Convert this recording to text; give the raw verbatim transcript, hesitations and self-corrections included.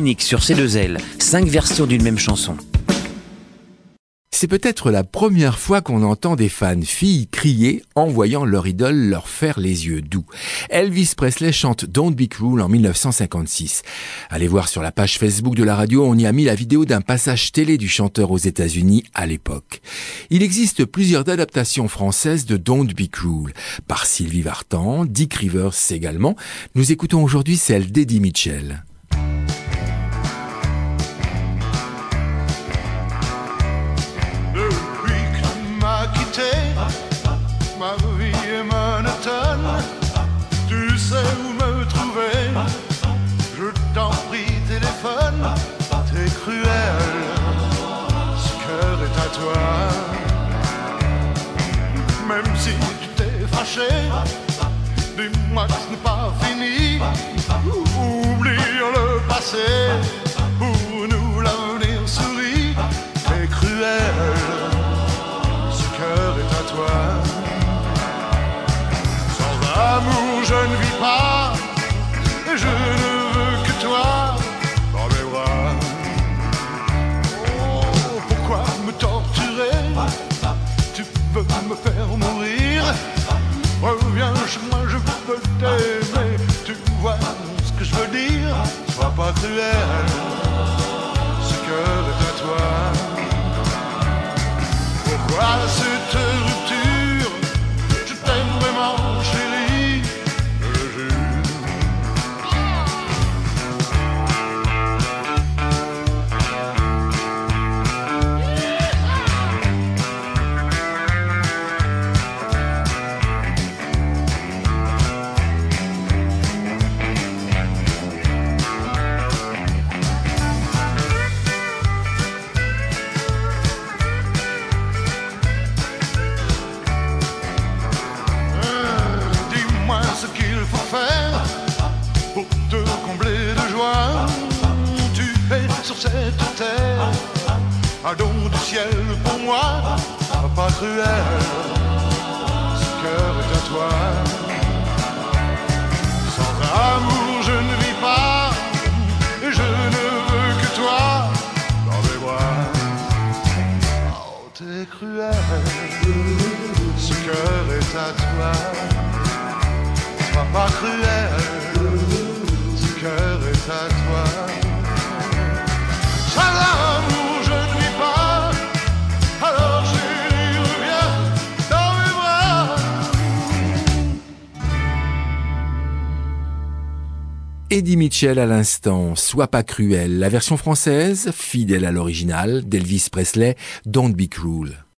unique sur C deux L, cinq versions d'une même chanson. C'est peut-être la première fois qu'on entend des fans filles crier en voyant leur idole leur faire les yeux doux. Elvis Presley chante Don't Be Cruel en dix-neuf cent cinquante-six. Allez voir sur la page Facebook de la radio, on y a mis la vidéo d'un passage télé du chanteur aux États-Unis à l'époque. Il existe plusieurs adaptations françaises de Don't Be Cruel, par Sylvie Vartan, Dick Rivers également. Nous écoutons aujourd'hui celle d'Eddie Mitchell. Ma vie est monotone, tu sais où me trouver. Je t'en prie, téléphone, t'es cruel, ce cœur est à toi. Même si tu t'es fâché, dis-moi que ce n'est pas fini. Oublions le passé, pour nous l'avenir sourit. T'es cruel, ce cœur est à toi. Amour, je ne vis pas, et je ne veux que toi dans mes bras. Oh, pourquoi me torturer? Tu veux me faire mourir? Reviens chez moi, je peux t'aimer. Tu vois ce que je veux dire? Sois pas cruel, ce cœur est à toi. Pourquoi cette rupture? Je t'aime vraiment, chérie. Sur cette terre, un don du ciel pour moi, pas cruel, ce cœur est à toi. Sans amour je ne vis pas, et je ne veux que toi dans mes bras. Oh, t'es cruel, ce cœur est à toi. Sois pas cruel, ce cœur est à toi. Sans amour je ne vis pas, alors chérie reviens dans mes bras. Eddie Mitchell à l'instant, Sois pas cruel, la version française, fidèle à l'original, d'Elvis Presley, Don't Be Cruel.